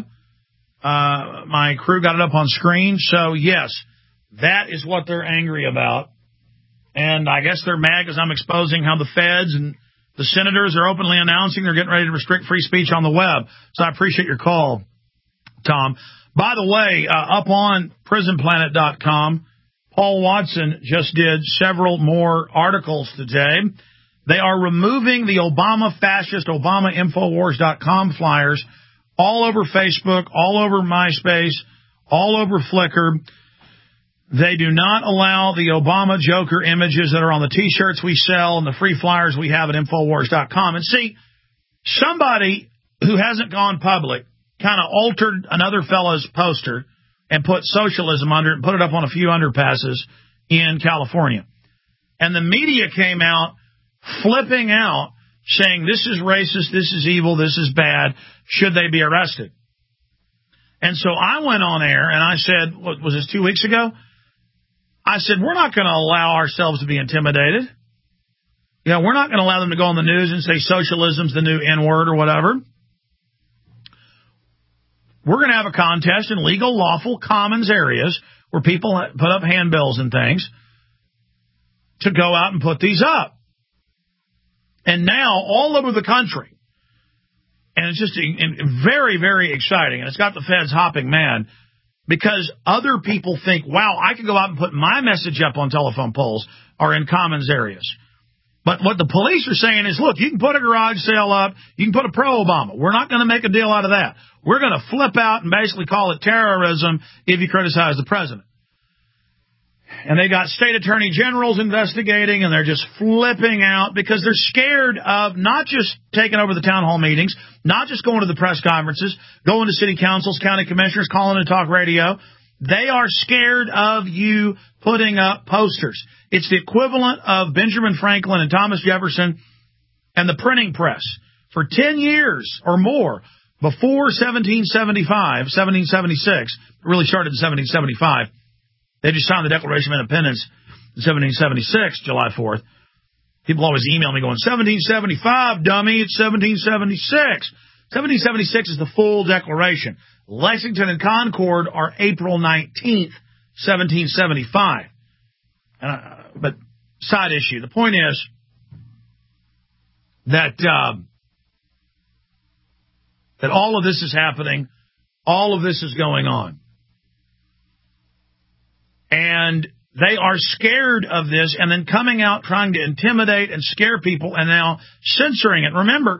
Speaker 2: My crew got it up on screen. So, yes, that is what they're angry about. And I guess they're mad because I'm exposing how the feds and the senators are openly announcing they're getting ready to restrict free speech on the web. So I appreciate your call, Tom. By the way, up on prisonplanet.com, Paul Watson just did several more articles today. They are removing the Obama fascist, ObamaInfowars.com flyers all over Facebook, all over MySpace, all over Flickr. They do not allow the Obama Joker images that are on the T-shirts we sell and the free flyers we have at Infowars.com. And see, somebody who hasn't gone public kind of altered another fellow's poster and put socialism under it and put it up on a few underpasses in California. And the media came out flipping out, saying this is racist, this is evil, this is bad, should they be arrested? And so I went on air and I said, what was this, 2 weeks ago? I said, we're not going to allow ourselves to be intimidated. We're not going to allow them to go on the news and say socialism's the new N-word or whatever. We're going to have a contest in legal, lawful, commons areas where people put up handbills and things to go out and put these up. And now, all over the country, and it's just very, very exciting, and it's got the feds hopping mad, because other people think, wow, I can go out and put my message up on telephone poles or in commons areas. But what the police are saying is, look, you can put a garage sale up, you can put a pro-Obama. We're not going to make a deal out of that. We're going to flip out and basically call it terrorism if you criticize the president. And they got state attorney generals investigating, and they're just flipping out because they're scared of not just taking over the town hall meetings, not just going to the press conferences, going to city councils, county commissioners, calling to talk radio. They are scared of you putting up posters. It's the equivalent of Benjamin Franklin and Thomas Jefferson and the printing press. For 10 years or more, before 1776, it really started in 1775, they just signed the Declaration of Independence in 1776, July 4th. People always email me going, 1775, dummy, it's 1776. 1776 is the full Declaration. Lexington and Concord are April 19th, 1775. But side issue. The point is that that all of this is happening, all of this is going on. And they are scared of this and then coming out trying to intimidate and scare people and now censoring it. Remember,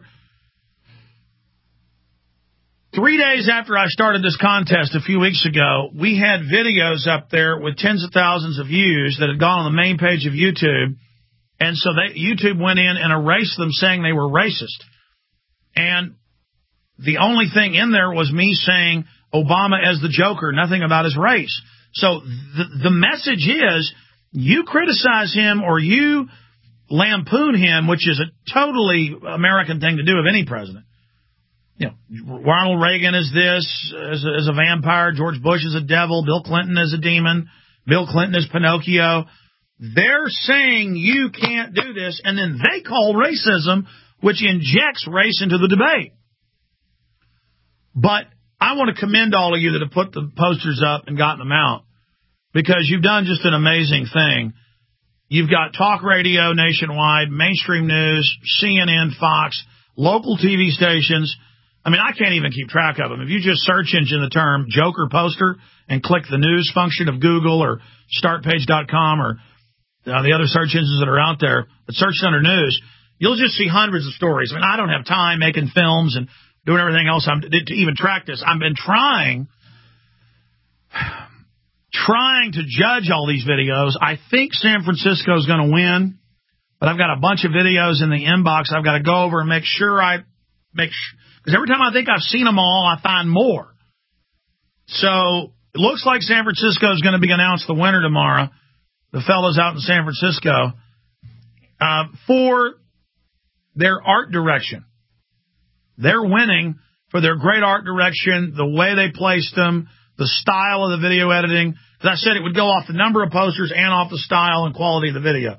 Speaker 2: 3 days after I started this contest a few weeks ago, we had videos up there with tens of thousands of views that had gone on the main page of YouTube. And so YouTube went in and erased them, saying they were racist. And the only thing in there was me saying Obama as the Joker, nothing about his race. So the message is, you criticize him or you lampoon him, which is a totally American thing to do of any president. You know, Ronald Reagan is this, as a vampire. George Bush is a devil. Bill Clinton is a demon. Bill Clinton is Pinocchio. They're saying you can't do this, and then they call racism, which injects race into the debate. But I want to commend all of you that have put the posters up and gotten them out, because you've done just an amazing thing. You've got talk radio nationwide, mainstream news, CNN, Fox, local TV stations. I mean, I can't even keep track of them. If you just search engine the term Joker poster and click the news function of Google or startpage.com or the other search engines that are out there, but search under news, you'll just see hundreds of stories. I mean, I don't have time making films and doing everything else to even track this. I've been trying to judge all these videos. I think San Francisco is going to win, but I've got a bunch of videos in the inbox I've got to go over and make sure because every time I think I've seen them all, I find more. So it looks like San Francisco is going to be announced the winner tomorrow. The fellows out in San Francisco for their art direction. They're winning for their great art direction, the way they placed them, the style of the video editing. As I said, it would go off the number of posters and off the style and quality of the video.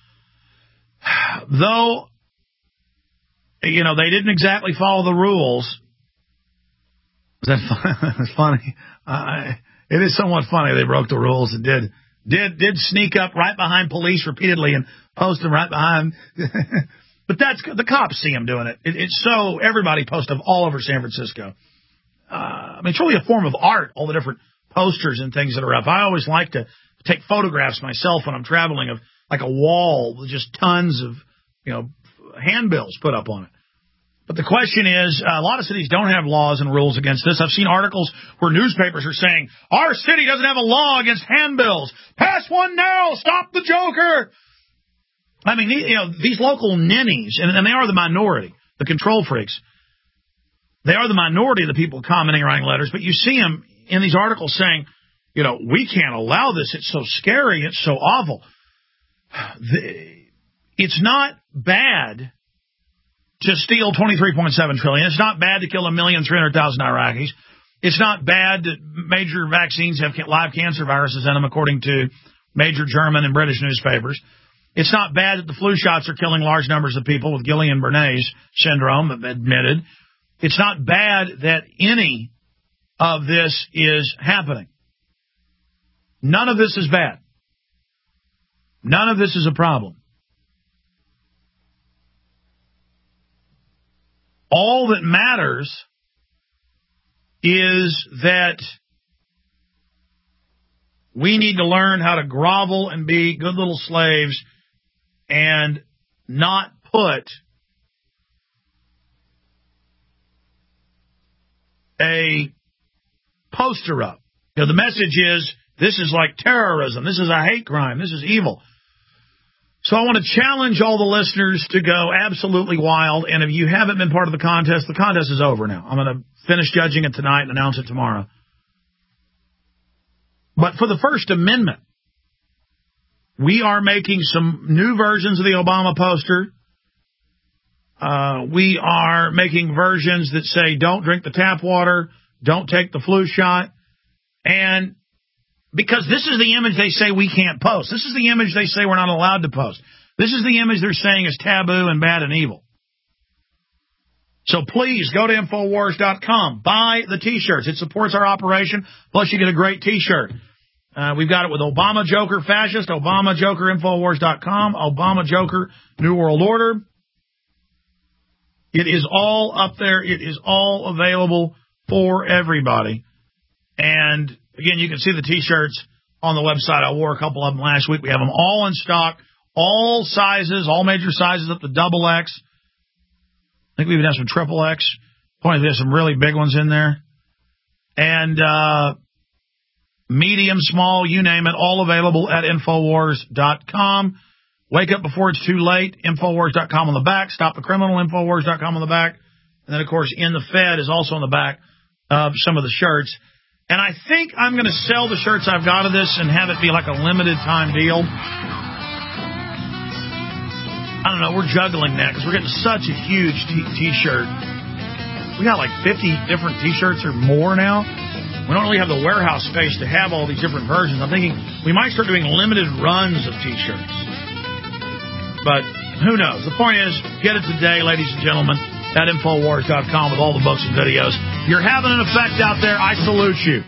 Speaker 2: Though, you know, they didn't exactly follow the rules. Is that funny? It is somewhat funny. They broke the rules and did sneak up right behind police repeatedly and post them right behind. But that's the cops see them doing it. It's so everybody posts them all over San Francisco. I mean, it's really a form of art, all the different posters and things that are up. I always like to take photographs myself when I'm traveling of like a wall with just tons of, you know, handbills put up on it. But the question is, a lot of cities don't have laws and rules against this. I've seen articles where newspapers are saying, our city doesn't have a law against handbills. Pass one now. Stop the Joker. I mean, you know, these local ninnies, and they are the minority, the control freaks. They are the minority of the people commenting, writing letters. But you see them in these articles saying, you know, we can't allow this. It's so scary. It's so awful. It's not bad to steal $23.7 trillion. It's not bad to kill 1,300,000 Iraqis. It's not bad that major vaccines have live cancer viruses in them, according to major German and British newspapers. It's not bad that the flu shots are killing large numbers of people with Guillain-Barré syndrome, admitted. It's not bad that any of this is happening. None of this is bad. None of this is a problem. All that matters is that we need to learn how to grovel and be good little slaves and not put a poster up. You know, the message is, this is like terrorism. This is a hate crime. This is evil. So I want to challenge all the listeners to go absolutely wild. And if you haven't been part of the contest is over now. I'm going to finish judging it tonight and announce it tomorrow. But for the First Amendment, we are making some new versions of the Obama poster. We are making versions that say, don't drink the tap water, don't take the flu shot. And because this is the image they say we can't post. This is the image they say we're not allowed to post. This is the image they're saying is taboo and bad and evil. So please go to Infowars.com. Buy the T-shirts. It supports our operation. Plus you get a great T-shirt. We've got it with Obama Joker Fascist, Obama Joker Infowars.com, Obama Joker New World Order. It is all up there. It is all available for everybody. And, again, you can see the T-shirts on the website. I wore a couple of them last week. We have them all in stock, all sizes, all major sizes up to XX. I think we even have some XXX. There's some really big ones in there. And medium, small, you name it, all available at Infowars.com. Wake up before it's too late, Infowars.com on the back. Stop the criminal, Infowars.com on the back. And then, of course, In the Fed is also on the back of some of the shirts. And I think I'm going to sell the shirts I've got of this and have it be like a limited time deal. I don't know. We're juggling that because we're getting such a huge T-shirt. We got like 50 different T-shirts or more now. We don't really have the warehouse space to have all these different versions. I'm thinking we might start doing limited runs of T-shirts. But who knows? The point is, get it today, ladies and gentlemen, at Infowars.com with all the books and videos. You're having an effect out there. I salute you.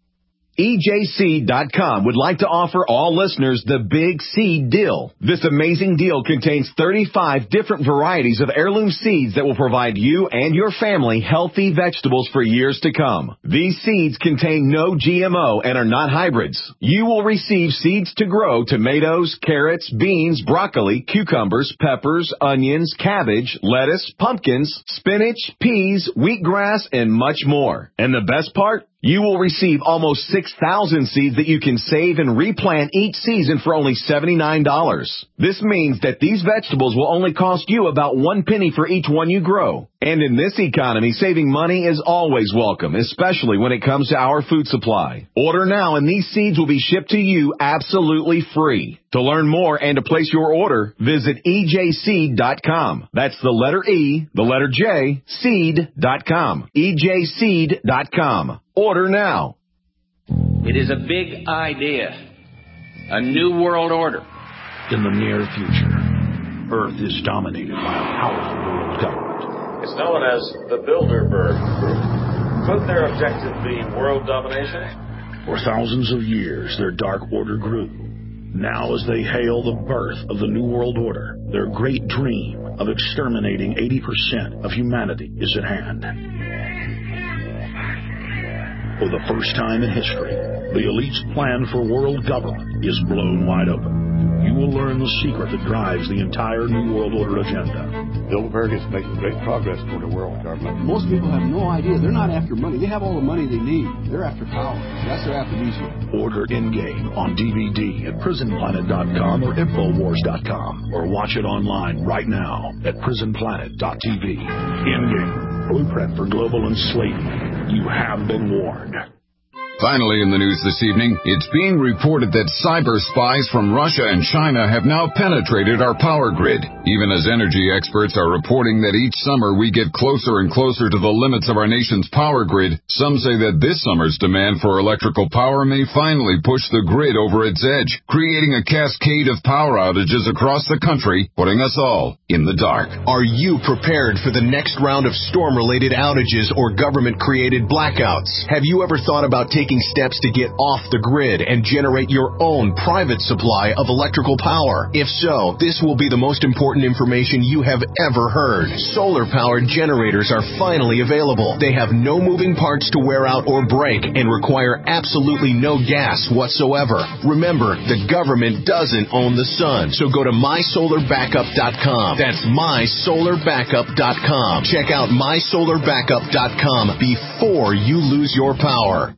Speaker 15: EJC.com would like to offer all listeners the Big Seed Deal. This amazing deal contains 35 different varieties of heirloom seeds that will provide you and your family healthy vegetables for years to come. These seeds contain no GMO and are not hybrids. You will receive seeds to grow tomatoes, carrots, beans, broccoli, cucumbers, peppers, onions, cabbage, lettuce, pumpkins, spinach, peas, wheatgrass, and much more. And the best part? You will receive almost 6,000 seeds that you can save and replant each season for only $79. This means that these vegetables will only cost you about 1 penny for each one you grow. And in this economy, saving money is always welcome, especially when it comes to our food supply. Order now and these seeds will be shipped to you absolutely free. To learn more and to place your order, visit EJSeed.com. That's the letter E, the letter J, seed.com. EJSeed.com. Order now.
Speaker 5: It is a big idea. A new world order.
Speaker 6: In the near future, Earth is dominated by a powerful world government.
Speaker 7: It's known as the Bilderberg Group. Could their objective be world domination?
Speaker 6: For thousands of years, their dark order grew. Now, as they hail the birth of the New World Order, their great dream of exterminating 80% of humanity is at hand. For the first time in history, the elite's plan for world government is blown wide open. You will learn the secret that drives the entire New World Order agenda.
Speaker 8: Bilderberg is making great progress toward a world government.
Speaker 9: Most people have no idea. They're not after money. They have all the money they need. They're after power. That's their aphrodisiac.
Speaker 6: Order In-Game on DVD at PrisonPlanet.com or Infowars.com, or watch it online right now at PrisonPlanet.tv. In-Game, blueprint for global enslavement. You have been warned.
Speaker 20: Finally in the news this evening, it's being reported that cyber spies from Russia and China have now penetrated our power grid. Even as energy experts are reporting that each summer we get closer and closer to the limits of our nation's power grid, some say that this summer's demand for electrical power may finally push the grid over its edge, creating a cascade of power outages across the country, putting us all in the dark.
Speaker 21: Are you prepared for the next round of storm-related outages or government-created blackouts? Have you ever thought about taking steps to get off the grid and generate your own private supply of electrical power? If so, this will be the most important information you have ever heard. Solar-powered generators are finally available. They have no moving parts to wear out or break and require absolutely no gas whatsoever. Remember, the government doesn't own the sun, so go to mysolarbackup.com. That's mysolarbackup.com. Check out mysolarbackup.com before you lose your power.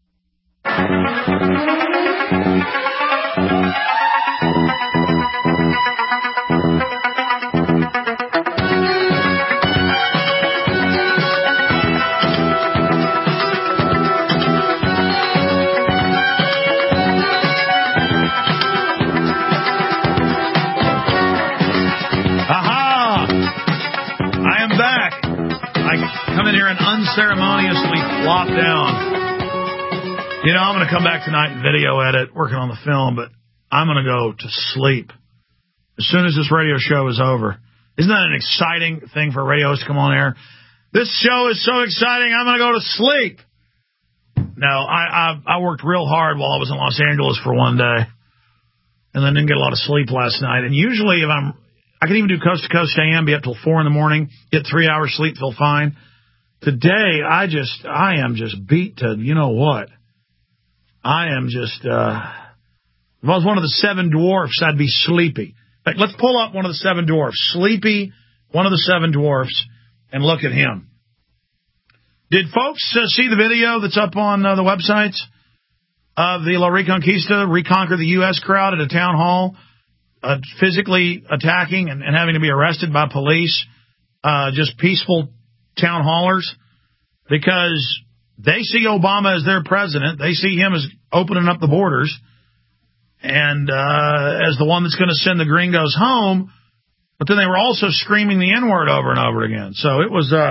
Speaker 2: Unceremoniously flop down. You know, I'm going to come back tonight and video edit, working on the film, but I'm going to go to sleep as soon as this radio show is over. Isn't that an exciting thing for radios to come on air? This show is so exciting, I'm going to go to sleep. No, I worked real hard while I was in Los Angeles for one day, and then didn't get a lot of sleep last night. And usually, if I can even do coast to coast AM, be up till 4 a.m, get 3 hours sleep, feel fine. Today, I am just beat to you know what. I am just. If I was one of the 7 dwarfs, I'd be sleepy. In fact, let's pull up one of the 7 dwarfs. Sleepy, one of the 7 dwarfs, and look at him. Did folks see the video that's up on the websites of the La Reconquista reconquer the U.S. crowd at a town hall, physically attacking and having to be arrested by police, just peaceful town hallers? Because they see Obama as their president. They see him as opening up the borders and as the one that's going to send the gringos home. But then they were also screaming the N-word over and over again. So it was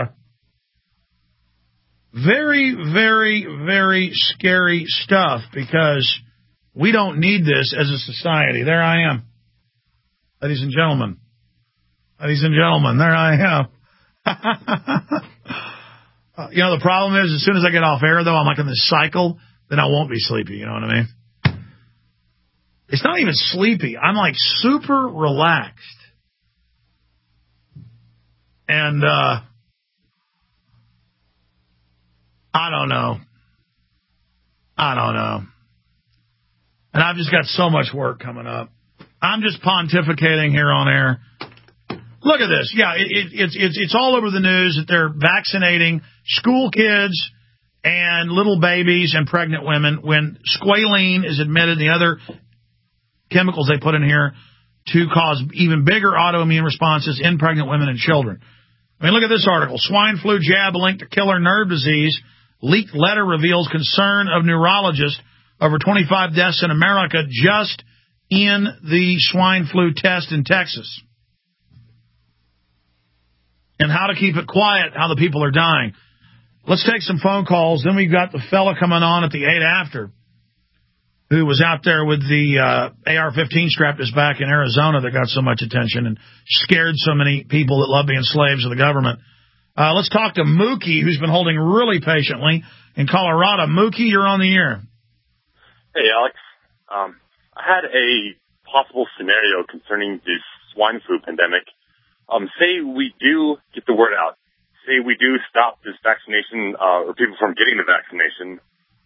Speaker 2: very, very, very scary stuff because we don't need this as a society. There I am. Ladies and gentlemen. Ladies and gentlemen, there I am. The problem is as soon as I get off air, though, I'm like in this cycle, then I won't be sleepy. You know what I mean? It's not even sleepy. I'm like super relaxed. And, I don't know. And I've just got so much work coming up. I'm just pontificating here on air. Look at this. Yeah, it's all over the news that they're vaccinating school kids and little babies and pregnant women when squalene is admitted, the other chemicals they put in here, to cause even bigger autoimmune responses in pregnant women and children. I mean, look at this article. Swine flu jab linked to killer nerve disease. Leaked letter reveals concern of neurologists over 25 deaths in America just in the swine flu test in Texas. And how to keep it quiet, how the people are dying. Let's take some phone calls. Then we've got the fella coming on at the 8 after who was out there with the AR-15 strapped to his back in Arizona that got so much attention and scared so many people that love being slaves of the government. Let's talk to Mookie, who's been holding really patiently in Colorado. Mookie, you're on the air.
Speaker 4: Hey, Alex. I had a possible scenario concerning this swine flu pandemic. Say we do get the word out. Say we do stop this vaccination, or people from getting the vaccination.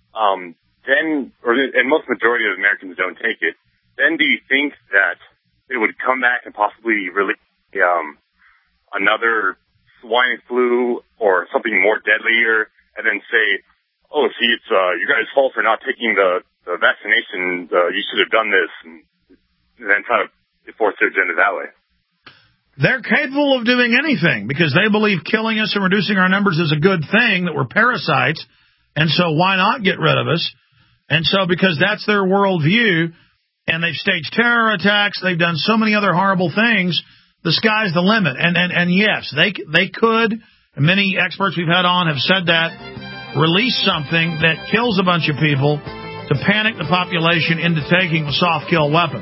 Speaker 4: And most majority of Americans don't take it. Then do you think that it would come back and possibly release another swine flu or something more deadlier, and then say, oh, see, it's you guys' fault for not taking the vaccination, you should have done this, and then try to force their agenda that way?
Speaker 2: They're capable of doing anything because they believe killing us and reducing our numbers is a good thing, that we're parasites, and so why not get rid of us? And so because that's their worldview, and they've staged terror attacks, they've done so many other horrible things, the sky's the limit. And yes, they could, and many experts we've had on have said that, release something that kills a bunch of people to panic the population into taking a soft kill weapon.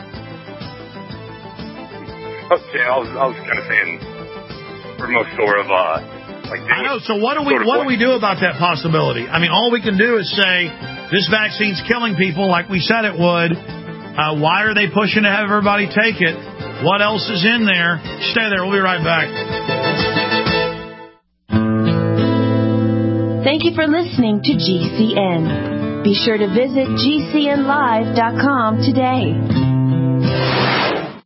Speaker 4: Okay, I was kind of saying for most sort of
Speaker 2: I know. So what do we do about that possibility? I mean, all we can do is say this vaccine's killing people like we said it would. Why are they pushing to have everybody take it? What else is in there? Stay there. We'll be right back.
Speaker 22: Thank you for listening to GCN. Be sure to visit GCNlive.com today.